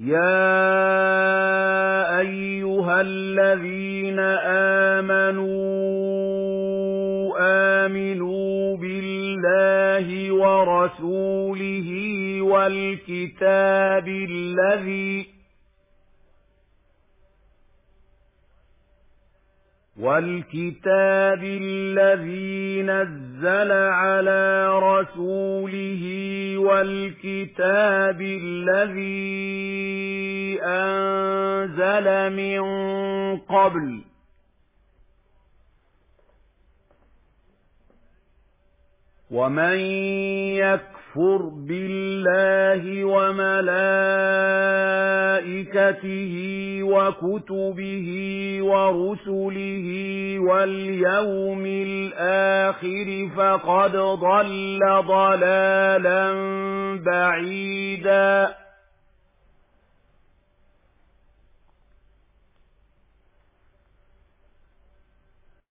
يَا أَيُّهَا الَّذِينَ آمَنُوا بِاللَّهِ وَرَسُولِهِ وَالْكِتَابِ الَّذِي نَزَّلَ عَلَىٰ رَسُولِهِ وَالْكِتَابِ الَّذِي أَنزَلَ مِن قَبْلُ ۚ وَمَن يَكْفُرْ بِاللَّهِ وَمَلَائِكَتِهِ وَكُتُبِهِ وَرُسُلِهِ وَالْيَوْمِ الْآخِرِ فَقَدْ ضَلَّ ضَلَالًا بَعِيدًا.